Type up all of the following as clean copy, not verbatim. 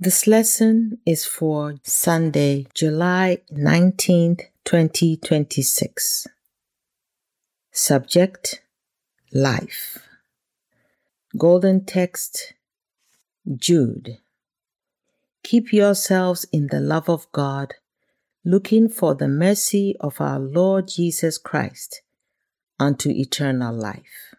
This lesson is for Sunday, July 19th, 2026. Subject: Life. Golden text: Jude. Keep yourselves in the love of God, looking for the mercy of our Lord Jesus Christ unto eternal life.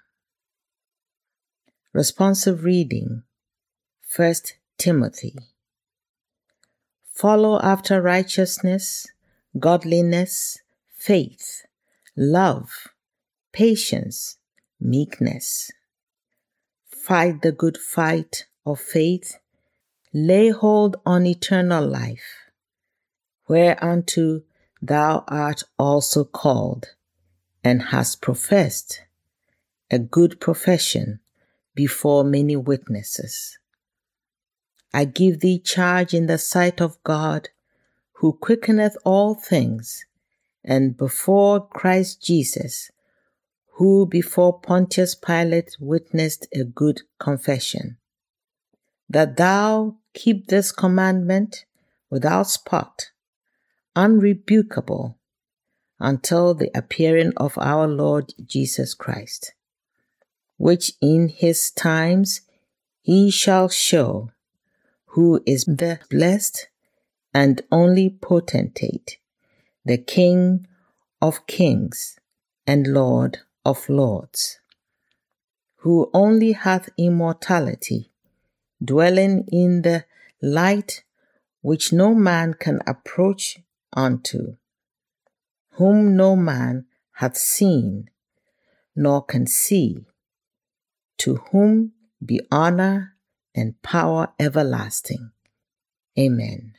Responsive reading: 1 Timothy. Follow after righteousness, godliness, faith, love, patience, meekness. Fight the good fight of faith. Lay hold on eternal life, whereunto thou art also called, and hast professed a good profession before many witnesses. I give thee charge in the sight of God, who quickeneth all things, and before Christ Jesus, who before Pontius Pilate witnessed a good confession, that thou keep this commandment without spot, unrebukable, until the appearing of our Lord Jesus Christ, which in his times he shall show, who is the blessed and only potentate, the King of kings and Lord of lords, who only hath immortality, dwelling in the light which no man can approach unto, whom no man hath seen, nor can see, to whom be honor and power everlasting. Amen.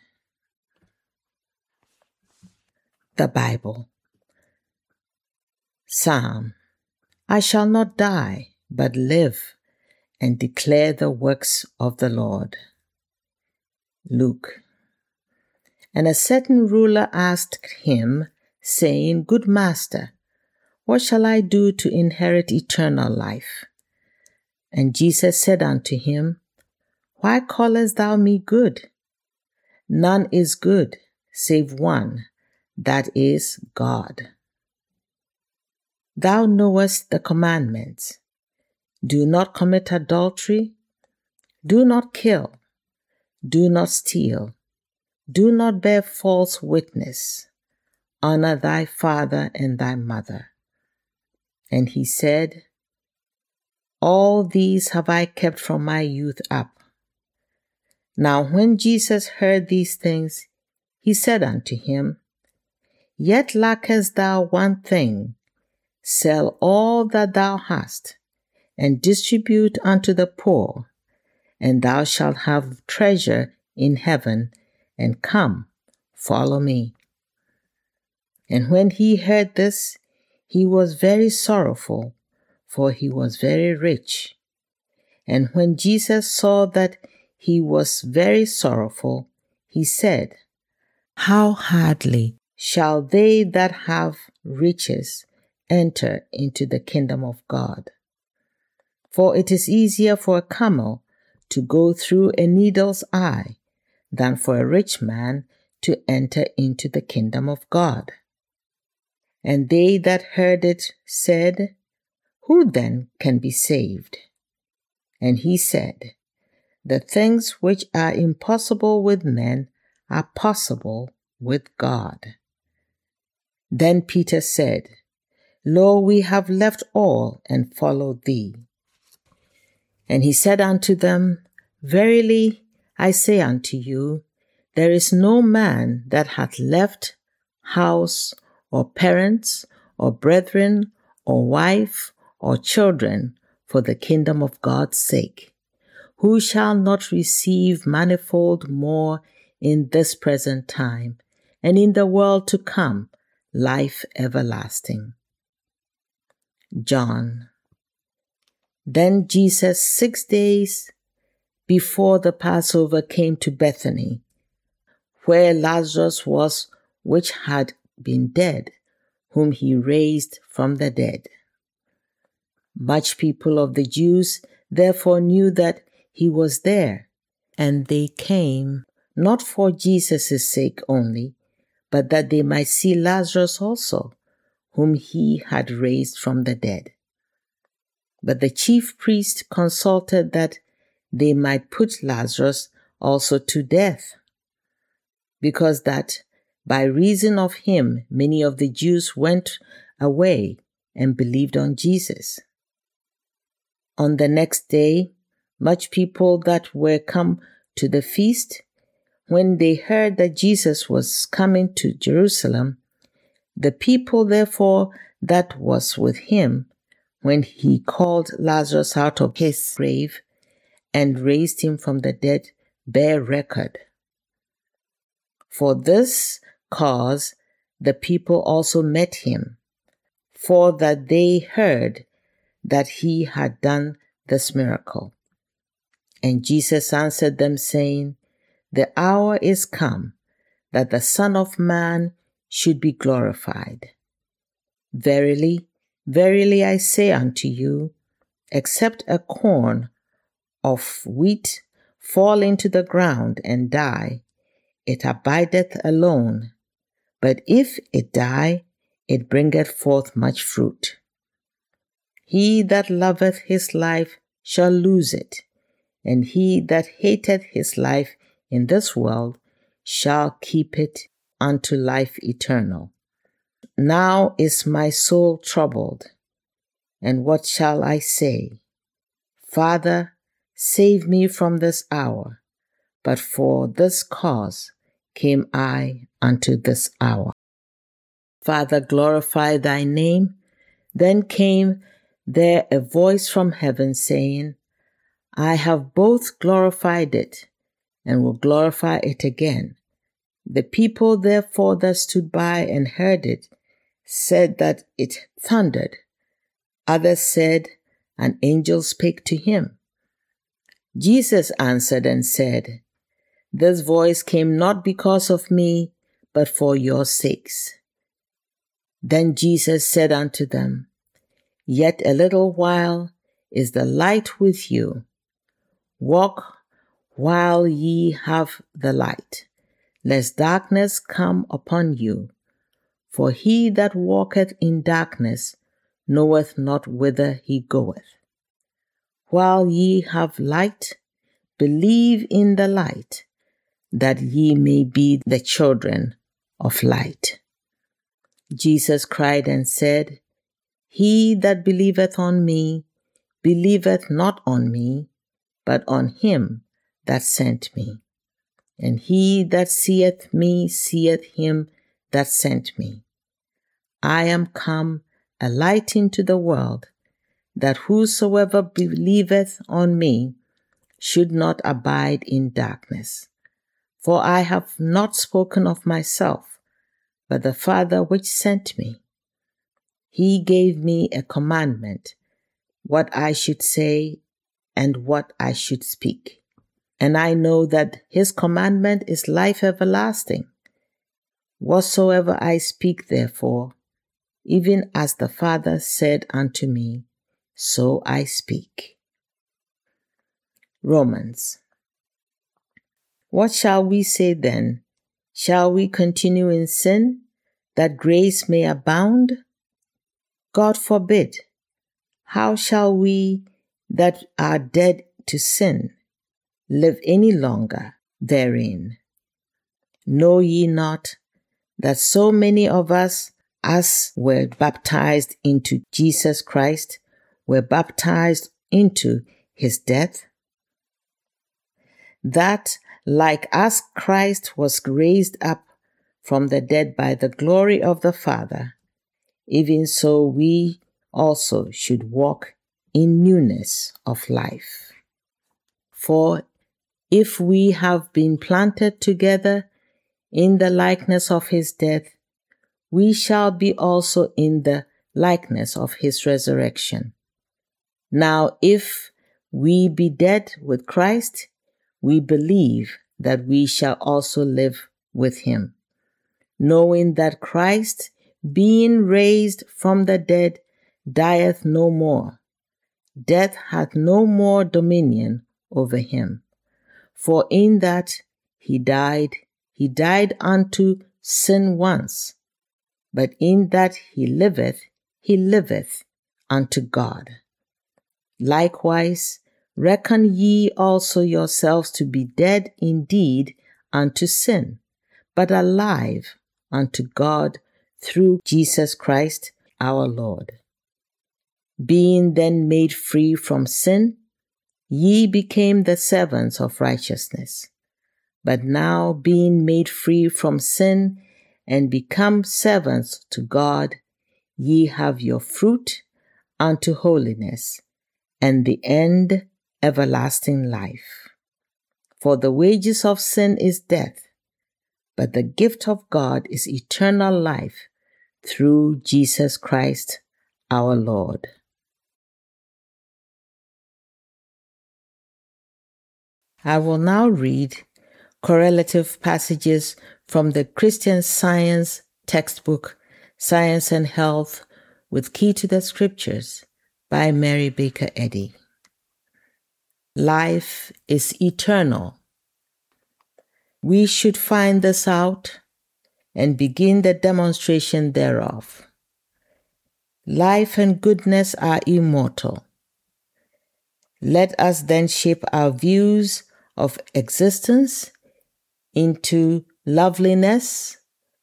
The Bible. Psalm. I shall not die, but live, and declare the works of the Lord. Luke. And a certain ruler asked him, saying, Good master, what shall I do to inherit eternal life? And Jesus said unto him, Why callest thou me good? None is good, save one, that is God. Thou knowest the commandments. Do not commit adultery. Do not kill. Do not steal. Do not bear false witness. Honor thy father and thy mother. And he said, All these have I kept from my youth up. Now when Jesus heard these things, he said unto him, Yet lackest thou one thing. Sell all that thou hast, and distribute unto the poor, and thou shalt have treasure in heaven, and come, follow me. And when he heard this, he was very sorrowful, for he was very rich. And when Jesus saw that he was very sorrowful, he said, How hardly shall they that have riches enter into the kingdom of God? For it is easier for a camel to go through a needle's eye than for a rich man to enter into the kingdom of God. And they that heard it said, Who then can be saved? And he said, The things which are impossible with men are possible with God. Then Peter said, Lo, we have left all and followed thee. And he said unto them, Verily I say unto you, there is no man that hath left house, or parents, or brethren, or wife, or children, for the kingdom of God's sake, who shall not receive manifold more in this present time, and in the world to come, life everlasting. John. Then Jesus 6 days before the Passover came to Bethany, where Lazarus was, which had been dead, whom he raised from the dead. Much people of the Jews therefore knew that he was there, And they came not for Jesus' sake only, but that they might see Lazarus also, whom he had raised from the dead. But the chief priests consulted that they might put Lazarus also to death, because that by reason of him many of the Jews went away and believed on Jesus. On the next day, much people that were come to the feast, when they heard that Jesus was coming to Jerusalem, the people therefore that was with him, when he called Lazarus out of his grave and raised him from the dead, bear record. For this cause the people also met him, for that they heard that he had done this miracle. And Jesus answered them, saying, The hour is come that the Son of Man should be glorified. Verily, verily I say unto you, except a corn of wheat fall into the ground and die, it abideth alone. But if it die, it bringeth forth much fruit. He that loveth his life shall lose it, and he that hateth his life in this world shall keep it unto life eternal. Now is my soul troubled, and what shall I say? Father, save me from this hour. But for this cause came I unto this hour. Father, glorify thy name. Then came there a voice from heaven saying, I have both glorified it and will glorify it again. The people therefore that stood by and heard it said that it thundered. Others said, an angel spake to him. Jesus answered and said, This voice came not because of me, but for your sakes. Then Jesus said unto them, Yet a little while is the light with you. Walk while ye have the light, lest darkness come upon you. For he that walketh in darkness knoweth not whither he goeth. While ye have light, believe in the light, that ye may be the children of light. Jesus cried and said, He that believeth on me, believeth not on me, but on him that sent me. And he that seeth me, seeth him that sent me. I am come a light into the world, that whosoever believeth on me should not abide in darkness. For I have not spoken of myself, but the Father which sent me. He gave me a commandment, what I should say and what I should speak. And I know that his commandment is life everlasting. Whatsoever I speak, therefore, even as the Father said unto me, so I speak. Romans. What shall we say then? Shall we continue in sin, that grace may abound? God forbid. How shall we that are dead to sin live any longer therein? Know ye not that so many of us as were baptized into Jesus Christ were baptized into his death? That like as Christ was raised up from the dead by the glory of the Father, even so we also should walk in newness of life. For if we have been planted together in the likeness of his death, we shall be also in the likeness of his resurrection. Now, if we be dead with Christ, we believe that we shall also live with him, knowing that Christ, being raised from the dead, dieth no more. Death hath no more dominion over him. For in that he died unto sin once, but in that he liveth unto God. Likewise, reckon ye also yourselves to be dead indeed unto sin, but alive unto God through Jesus Christ our Lord. Being then made free from sin, ye became the servants of righteousness. But now being made free from sin and become servants to God, ye have your fruit unto holiness, and the end everlasting life. For the wages of sin is death, but the gift of God is eternal life through Jesus Christ our Lord. I will now read correlative passages from the Christian Science textbook, Science and Health with Key to the Scriptures by Mary Baker Eddy. Life is eternal. We should find this out and begin the demonstration thereof. Life and goodness are immortal. Let us then shape our views of existence into loveliness,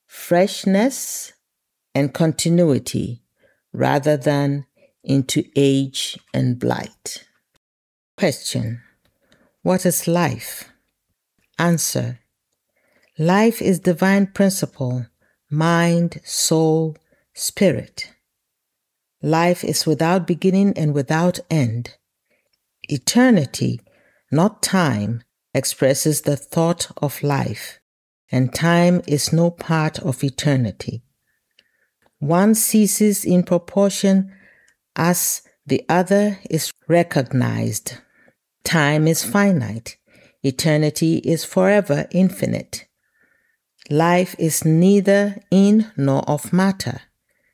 freshness, and continuity, rather than into age and blight. Question: what is life? Answer: life is divine principle, mind, soul, spirit. Life is without beginning and without end. Eternity, not time, expresses the thought of life, and time is no part of eternity. One ceases in proportion as the other is recognized. Time is finite. Eternity is forever infinite. Life is neither in nor of matter.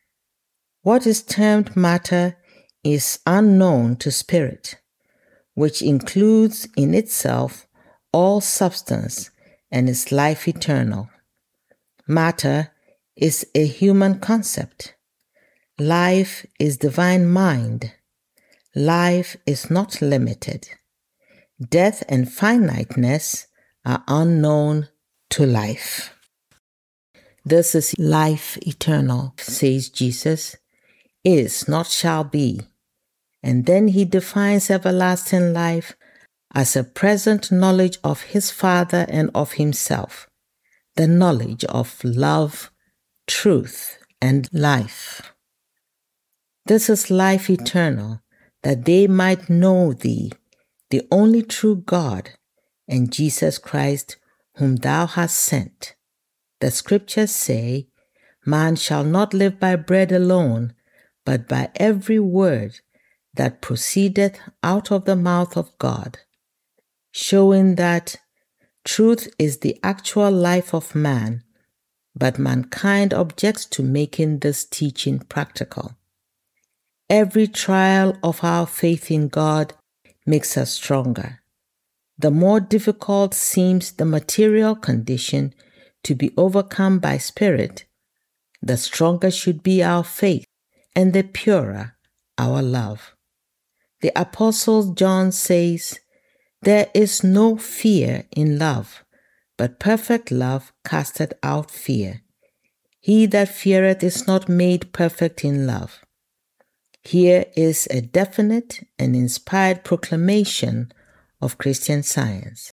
What is termed matter is unknown to spirit, which includes in itself all substance and is life eternal. Matter is a human concept. Life is divine mind. Life is not limited. Death and finiteness are unknown to life. This is life eternal, says Jesus, is, not shall be. And then he defines everlasting life as a present knowledge of his Father and of himself, the knowledge of love, truth, and life. This is life eternal, that they might know thee, the only true God, and Jesus Christ, whom thou hast sent. The scriptures say, man shall not live by bread alone, but by every word that proceedeth out of the mouth of God, showing that truth is the actual life of man, but mankind objects to making this teaching practical. Every trial of our faith in God makes us stronger. The more difficult seems the material condition to be overcome by spirit, the stronger should be our faith and the purer our love. The Apostle John says, "There is no fear in love, but perfect love casteth out fear. He that feareth is not made perfect in love." Here is a definite and inspired proclamation of Christian Science.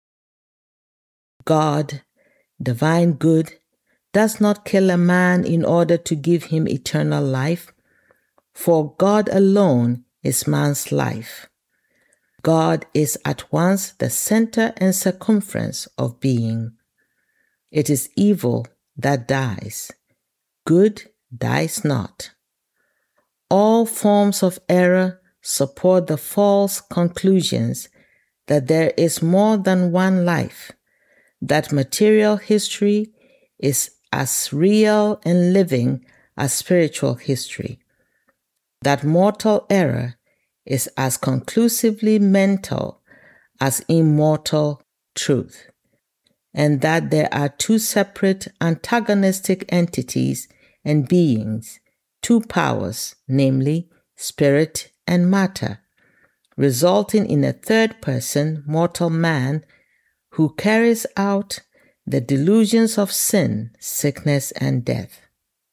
God, divine good, does not kill a man in order to give him eternal life, for God alone is man's life. God is at once the center and circumference of being. It is evil that dies. Good dies not. All forms of error support the false conclusions that there is more than one life, that material history is as real and living as spiritual history, that mortal error is as conclusively mental as immortal truth, and that there are two separate antagonistic entities and beings, two powers, namely spirit and matter, resulting in a third person, mortal man, who carries out the delusions of sin, sickness, and death.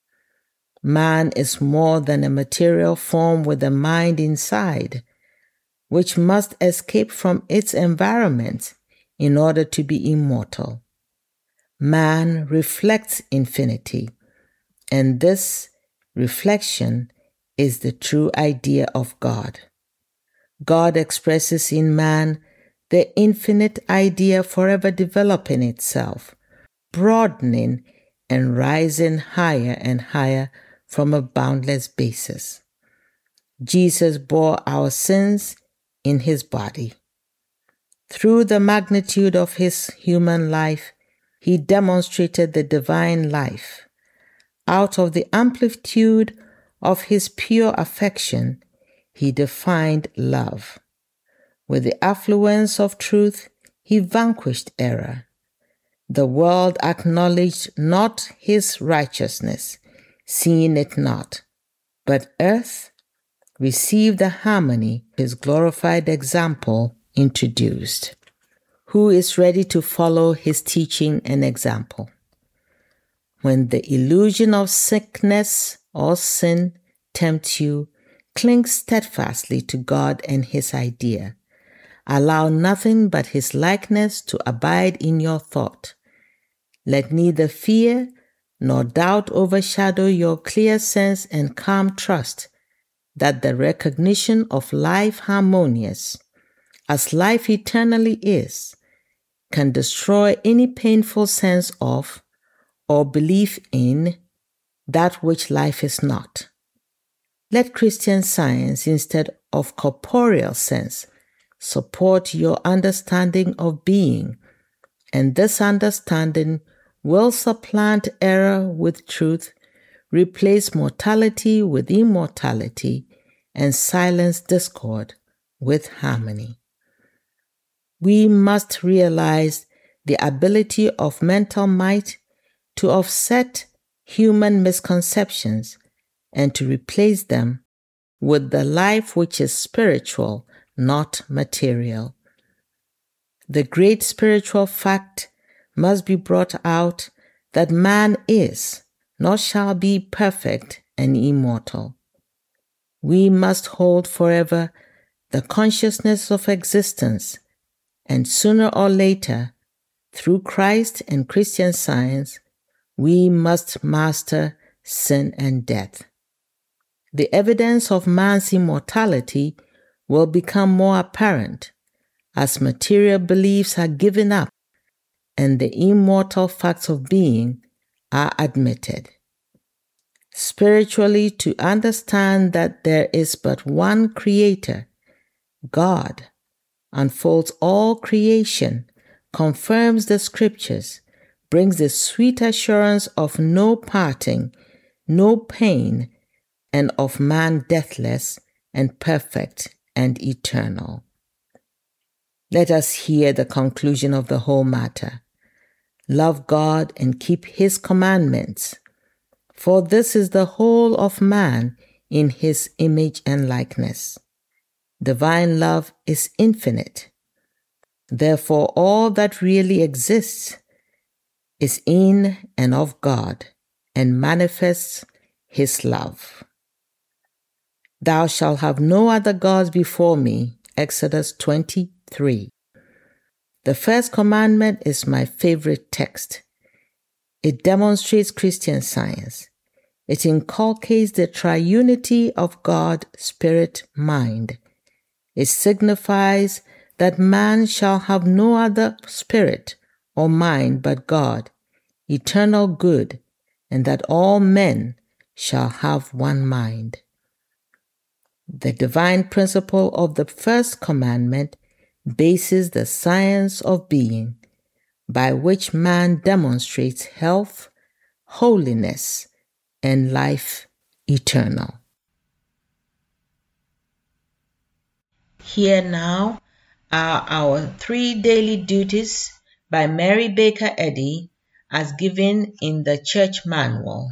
Man is more than a material form with a mind inside, which must escape from its environment in order to be immortal. Man reflects infinity, and this reflection is the true idea of God. God expresses in man the infinite idea forever developing itself, broadening and rising higher and higher from a boundless basis. Jesus bore our sins in his body. Through the magnitude of his human life, he demonstrated the divine life. Out of the amplitude of his pure affection, he defined love. With the affluence of truth, he vanquished error. The world acknowledged not his righteousness, seeing it not, but earth received the harmony his glorified example introduced. Who is ready to follow his teaching and example? When the illusion of sickness or sin tempts you, cling steadfastly to God and his idea. Allow nothing but his likeness to abide in your thought. Let neither fear nor doubt overshadow your clear sense and calm trust that the recognition of life harmonious, as life eternally is, can destroy any painful sense of or belief in that which life is not. Let Christian Science, instead of corporeal sense, support your understanding of being, and this understanding will supplant error with truth, replace mortality with immortality, and silence discord with harmony. We must realize the ability of mental might to offset human misconceptions and to replace them with the life which is spiritual, not material. The great spiritual fact must be brought out that man is, nor shall be, perfect and immortal. We must hold forever the consciousness of existence, and sooner or later, through Christ and Christian Science, we must master sin and death. The evidence of man's immortality will become more apparent as material beliefs are given up and the immortal facts of being are admitted. Spiritually, to understand that there is but one Creator, God, unfolds all creation, confirms the Scriptures, brings the sweet assurance of no parting, no pain, and of man deathless and perfect and eternal. Let us hear the conclusion of the whole matter. Love God and keep his commandments, for this is the whole of man in his image and likeness. Divine love is infinite. Therefore, all that really exists is in and of God and manifests his love. Thou shalt have no other gods before me, Exodus 23. The first commandment is my favorite text. It demonstrates Christian Science. It inculcates the triunity of God, spirit, mind. It signifies that man shall have no other spirit or mind but God, eternal good, and that all men shall have one mind. The divine principle of the first commandment bases the science of being, by which man demonstrates health, holiness, and life eternal. Hear now are our 3 daily duties by Mary Baker Eddy as given in the church manual.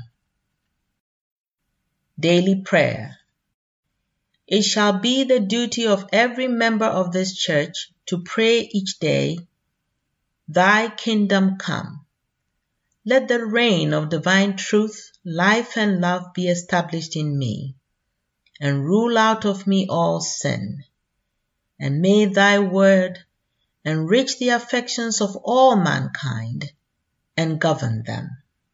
Daily prayer. It shall be the duty of every member of this church to pray each day, Thy kingdom come. Let the reign of divine truth, life, and love be established in me, and rule out of me all sin. And may thy word enrich the affections of all mankind and govern them.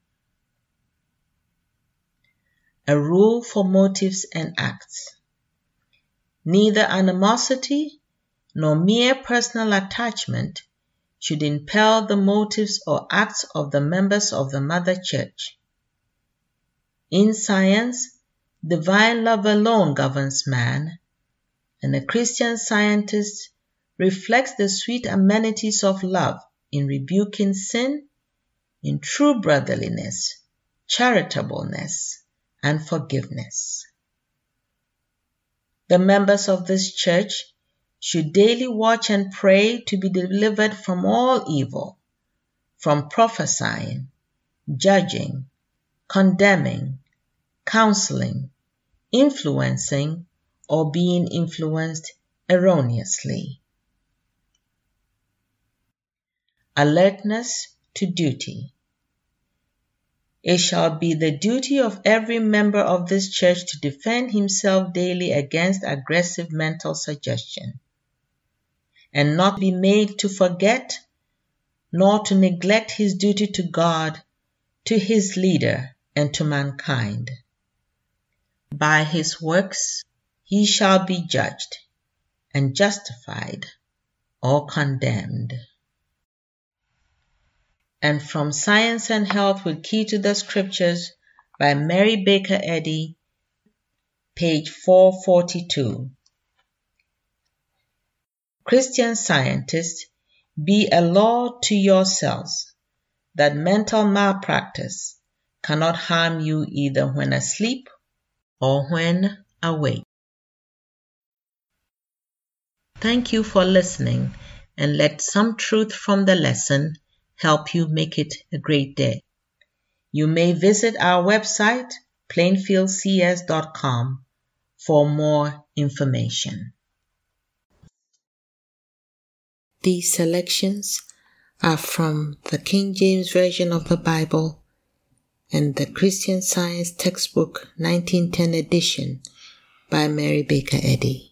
A rule for motives and acts. Neither animosity nor mere personal attachment should impel the motives or acts of the members of the Mother Church. In science, divine love alone governs man, and a Christian Scientist reflects the sweet amenities of love in rebuking sin, in true brotherliness, charitableness, and forgiveness. The members of this church should daily watch and pray to be delivered from all evil, from prophesying, judging, condemning, counseling, influencing, or being influenced erroneously. Alertness to duty. It shall be the duty of every member of this church to defend himself daily against aggressive mental suggestion, and not be made to forget nor to neglect his duty to God, to his leader, and to mankind. By his works he shall be judged and justified or condemned. And from Science and Health with Key to the Scriptures by Mary Baker Eddy, page 442. Christian Scientists, be a law to yourselves that mental malpractice cannot harm you either when asleep or when awake. Thank you for listening, and let some truth from the lesson help you make it a great day. You may visit our website, plainfieldcs.com, for more information. These selections are from the King James Version of the Bible and the Christian Science Textbook 1910 edition by Mary Baker Eddy.